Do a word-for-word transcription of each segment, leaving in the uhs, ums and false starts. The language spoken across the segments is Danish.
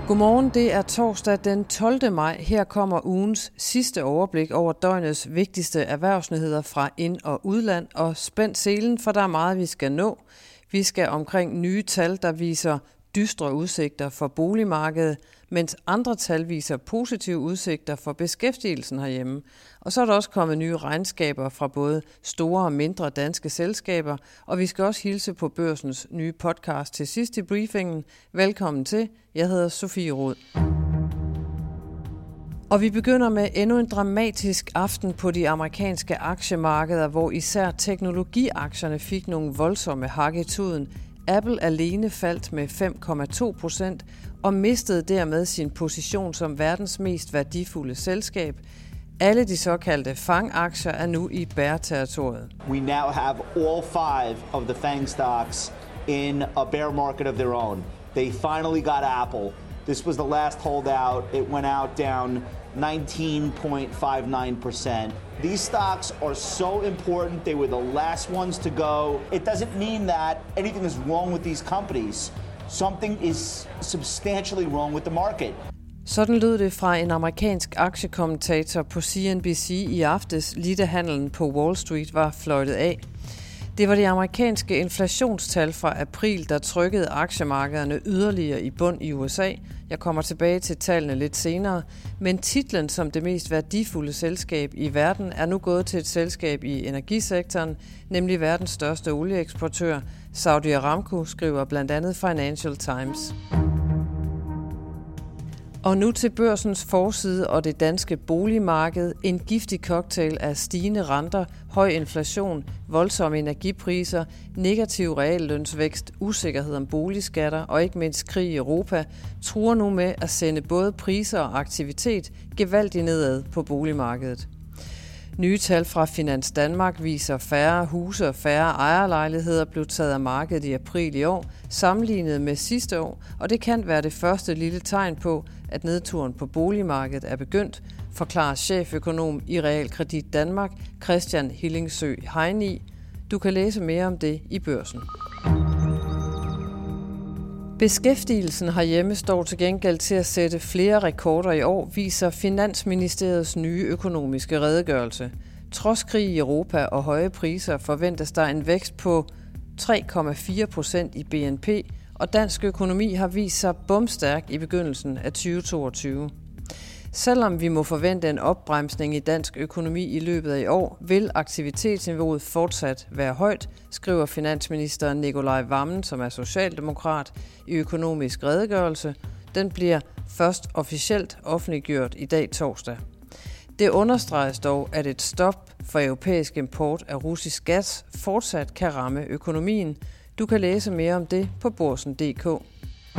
Godmorgen, det er torsdag den tolvte maj. Her kommer ugens sidste overblik over døgnets vigtigste erhvervsnyheder fra ind- og udland. Og spænd selen, for der er meget, vi skal nå. Vi skal omkring nye tal, der viser dystre udsigter for boligmarkedet, mens andre tal viser positive udsigter for beskæftigelsen herhjemme. Og så er der også kommet nye regnskaber fra både store og mindre danske selskaber, og vi skal også hilse på Børsens nye podcast til sidst i briefingen. Velkommen til. Jeg hedder Sofie Rod. Og vi begynder med endnu en dramatisk aften på de amerikanske aktiemarkeder, hvor især teknologiaktierne fik nogle voldsomme hak i tuden. Apple alene faldt med fem komma to procent og mistede dermed sin position som verdens mest værdifulde selskab. Alle de såkaldte FANG-aktier er nu i bear-territoriet. We now have all five of the FANG stocks in a bear market of their own. They finally got Apple. This was the last holdout. It went out down nineteen point five nine percent. These stocks are so important. They were the last ones to go. It doesn't mean that anything is wrong with these companies. Something is substantially wrong with the market. Sådan lød det fra en amerikansk aktiekommentator på C N B C i aftes, lige da handlen på Wall Street var fløjtet af. Det var de amerikanske inflationstal fra april, der trykkede aktiemarkederne yderligere i bund i U S A. Jeg kommer tilbage til tallene lidt senere, men titlen som det mest værdifulde selskab i verden er nu gået til et selskab i energisektoren, nemlig verdens største olieeksportør. Saudi Aramco, skriver blandt andet Financial Times. Og nu til børsens forside og det danske boligmarked. En giftig cocktail af stigende renter, høj inflation, voldsomme energipriser, negativ reallønsvækst, usikkerhed om boligskatter og ikke mindst krig i Europa truer nu med at sende både priser og aktivitet gevaldigt nedad på boligmarkedet. Nye tal fra Finans Danmark viser færre huse og færre ejerlejligheder blev taget af markedet i april i år, sammenlignet med sidste år, og det kan være det første lille tegn på, at nedturen på boligmarkedet er begyndt, forklarer cheføkonom i Realkredit Danmark, Christian Hillingsø Heini. Du kan læse mere om det i Børsen. Beskæftigelsen herhjemme står til gengæld til at sætte flere rekorder i år, viser Finansministeriets nye økonomiske redegørelse. Trods krig i Europa og høje priser forventes der en vækst på tre komma fire procent i B N P, og dansk økonomi har vist sig bomstærk i begyndelsen af tyve toogtyve. Selvom vi må forvente en opbremsning i dansk økonomi i løbet af i år, vil aktivitetsniveauet fortsat være højt, skriver finansminister Nicolai Wammen, som er socialdemokrat, i økonomisk redegørelse. Den bliver først officielt offentliggjort i dag torsdag. Det understreges dog, at et stop for europæisk import af russisk gas fortsat kan ramme økonomien. Du kan læse mere om det på børsen punktum d k.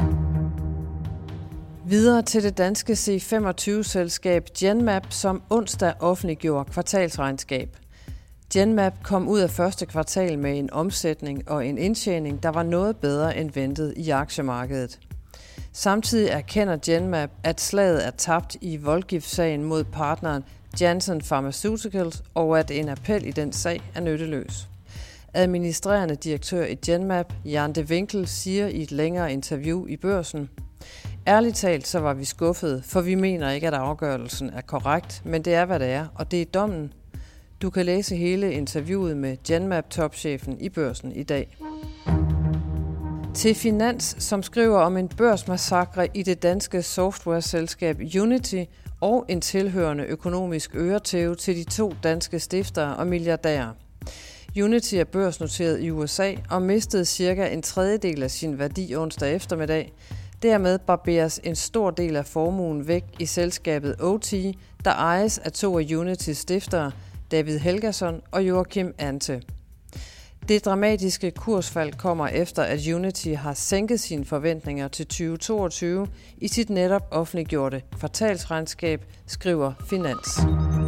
Videre til det danske C femogtyve-selskab Genmab, som onsdag offentliggjorde kvartalsregnskab. Genmab kom ud af første kvartal med en omsætning og en indtjening, der var noget bedre end ventet i aktiemarkedet. Samtidig erkender Genmab, at slaget er tabt i voldgiftssagen mod partneren Janssen Pharmaceuticals, og at en appel i den sag er nytteløs. Administrerende direktør i Genmab, Jan de Winkel, siger i et længere interview i Børsen: Ærligt talt, så var vi skuffede, for vi mener ikke, at afgørelsen er korrekt, men det er, hvad det er, og det er dommen. Du kan læse hele interviewet med Genmab-topchefen i Børsen i dag. Til Finans, som skriver om en børsmassakre i det danske softwareselskab Unity og en tilhørende økonomisk øretæve til de to danske stiftere og milliardærer. Unity er børsnoteret i U S A og mistede cirka en tredjedel af sin værdi onsdag eftermiddag. Dermed barberes en stor del af formuen væk i selskabet O T, der ejes af to af Unitys stiftere, David Helgason og Joachim Ante. Det dramatiske kursfald kommer efter, at Unity har sænket sine forventninger til tyve toogtyve i sit netop offentliggjorte kvartalsregnskab, skriver Finans.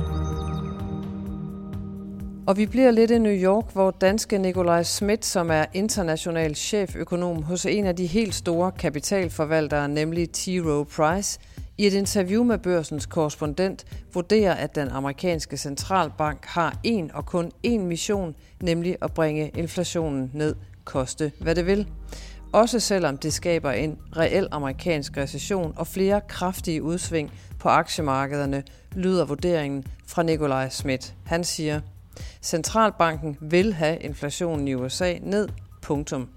Og vi bliver lidt i New York, hvor danske Nicolai Schmidt, som er international cheføkonom hos en af de helt store kapitalforvaltere, nemlig T. Rowe Price, i et interview med Børsens korrespondent vurderer, at den amerikanske centralbank har en og kun én mission, nemlig at bringe inflationen ned, koste hvad det vil. også selvom det skaber en reel amerikansk recession og flere kraftige udsving på aktiemarkederne, lyder vurderingen fra Nikolaj Schmidt. Han siger, centralbanken vil have inflationen i U S A ned, punktum.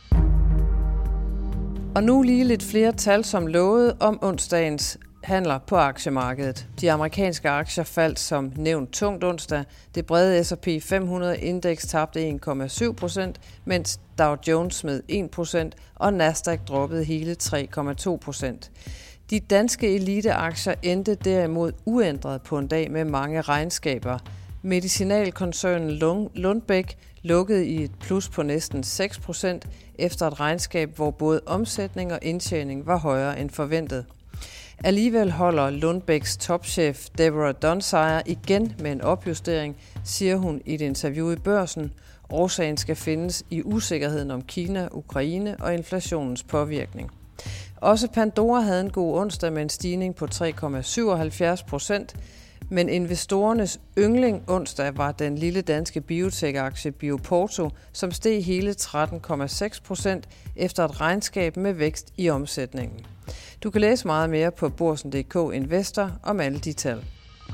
Og nu lige lidt flere tal som lovet om onsdagens handler på aktiemarkedet. De amerikanske aktier faldt som nævnt tungt onsdag. Det brede S og P fem hundrede indeks tabte en komma syv procent, mens Dow Jones smed en procent og Nasdaq droppede hele tre komma to procent. De danske eliteaktier endte derimod uændret på en dag med mange regnskaber. Medicinalkoncernen Lundbeck lukkede i et plus på næsten seks procent efter et regnskab, hvor både omsætning og indtjening var højere end forventet. Alligevel holder Lundbecks topchef Deborah Dunsire igen med en opjustering, siger hun i et interview i Børsen. Årsagen skal findes i usikkerheden om Kina, Ukraine og inflationens påvirkning. Også Pandora havde en god onsdag med en stigning på tre komma syvoghalvfjerds procent, men investorernes yndling onsdag var den lille danske biotech-aktie Bioporto, som steg hele tretten komma seks procent efter et regnskab med vækst i omsætningen. Du kan læse meget mere på Børsen punktum d k Investor om alle de tal.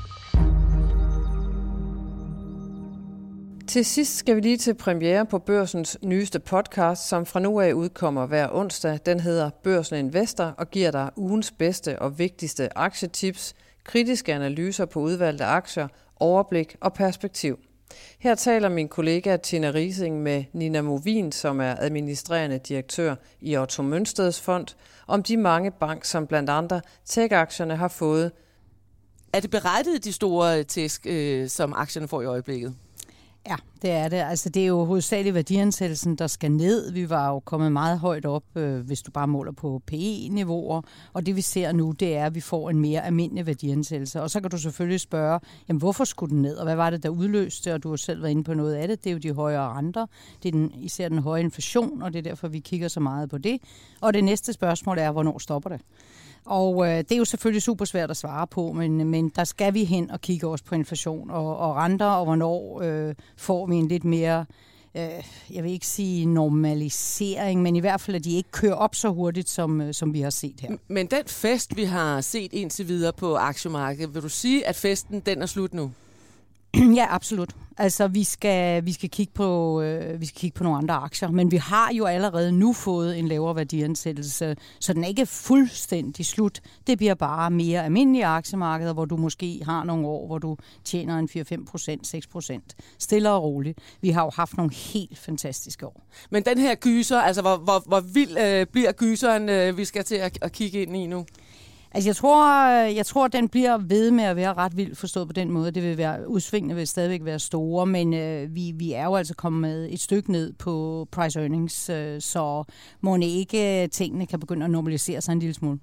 Til sidst skal vi lige til premiere på Børsens nyeste podcast, som fra nu af udkommer hver onsdag. Den hedder Børsen Investor og giver dig ugens bedste og vigtigste aktietips, kritiske analyser på udvalgte aktier, overblik og perspektiv. Her taler min kollega Tina Rising med Nina Movin, som er administrerende direktør i Otto Mønsteds Fond, om de mange bank, som blandt andre tech-aktierne har fået. Er det berettiget de store tæsk, øh, som aktierne får i øjeblikket? Ja, det er det. Altså, det er jo hovedsageligt værdiansættelsen, der skal ned. Vi var jo kommet meget højt op, øh, hvis du bare måler på P E-niveauer. Og det vi ser nu, det er, at vi får en mere almindelig værdiansættelse. Og så kan du selvfølgelig spørge, jamen, hvorfor skulle den ned? Og hvad var det, der udløste? Og du har selv været inde på noget af det. Det er jo de højere renter. Det er den, især den høje inflation, og det er derfor, vi kigger så meget på det. Og det næste spørgsmål er, hvornår stopper det? Og øh, det er jo selvfølgelig super svært at svare på, men, men der skal vi hen og kigge også på inflation og, og renter, og hvornår øh, får vi en lidt mere, øh, jeg vil ikke sige normalisering, men i hvert fald, at de ikke kører op så hurtigt, som, som vi har set her. Men den fest, vi har set indtil videre på aktiemarkedet, vil du sige, at festen den er slut nu? Ja, absolut. Altså, vi skal, vi skal kigge på, øh, vi skal kigge på nogle andre aktier, men vi har jo allerede nu fået en lavere værdiansættelse, så den er ikke fuldstændig slut. Det bliver bare mere almindelige aktiemarkeder, hvor du måske har nogle år, hvor du tjener en fire til fem procent, seks procent. Stille og roligt. Vi har jo haft nogle helt fantastiske år. Men den her gyser, altså hvor, hvor, hvor vild øh, bliver gyseren, øh, vi skal til at, at kigge ind i nu? Altså, jeg tror, jeg tror, at den bliver ved med at være ret vildt forstået på den måde. Det vil være, udsvingene vil stadigvæk være store, men øh, vi, vi er jo altså kommet med et stykke ned på price earnings, øh, så må ikke tingene kan begynde at normalisere sig en lille smule.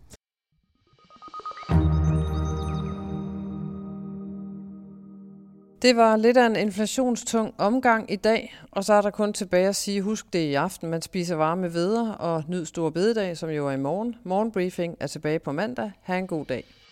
Det var lidt af en inflationstung omgang i dag, og så er der kun tilbage at sige, husk det i aften, man spiser varme hveder og nyd store bededag, som jo er i morgen. Morgenbriefing er tilbage på mandag. Ha' en god dag.